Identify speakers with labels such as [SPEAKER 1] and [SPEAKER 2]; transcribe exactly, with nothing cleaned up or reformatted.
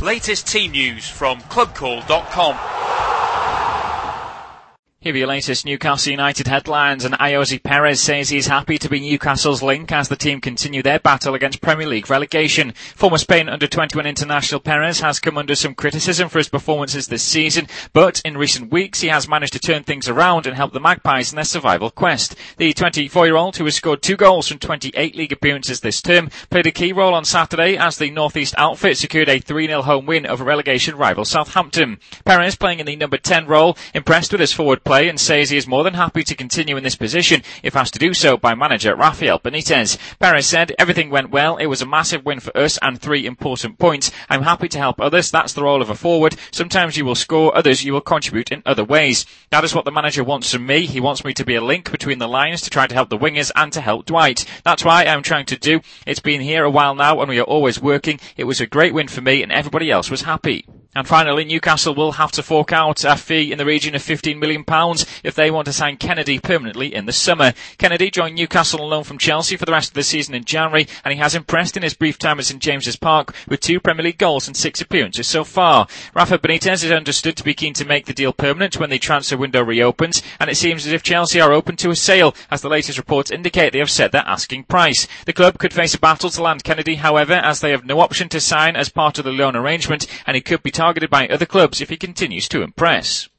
[SPEAKER 1] Latest team news from club call dot com.
[SPEAKER 2] Here are your latest Newcastle United headlines, and Ayoze Perez says he's happy to be Newcastle's link as the team continue their battle against Premier League relegation. Former Spain under twenty-one international Perez has come under some criticism for his performances this season, but in recent weeks he has managed to turn things around and help the Magpies in their survival quest. The twenty-four-year-old, who has scored two goals from twenty-eight league appearances this term, played a key role on Saturday as the North East outfit secured a three nil home win over relegation rival Southampton. Perez, playing in the number ten role, impressed with his forward play and says he is more than happy to continue in this position if asked to do so by manager Rafael Benitez. Perez said, "Everything went well. It was a massive win for us and three important points. I'm happy to help others. That's the role of a forward. Sometimes you will score, others you will contribute in other ways. That is what the manager wants from me. He wants me to be a link between the lines to try to help the wingers and to help Dwight. That's why I'm trying to do. It's been here a while now and we are always working. It was a great win for me and everybody else was happy." And finally, Newcastle will have to fork out a fee in the region of fifteen million pounds if they want to sign Kennedy permanently in the summer. Kennedy joined Newcastle on loan from Chelsea for the rest of the season in January, and he has impressed in his brief time at St James's Park with two Premier League goals and six appearances so far. Rafa Benitez is understood to be keen to make the deal permanent when the transfer window reopens, and it seems as if Chelsea are open to a sale, as the latest reports indicate they have set their asking price. The club could face a battle to land Kennedy, however, as they have no option to sign as part of the loan arrangement, and he could be targeted by other clubs if he continues to impress.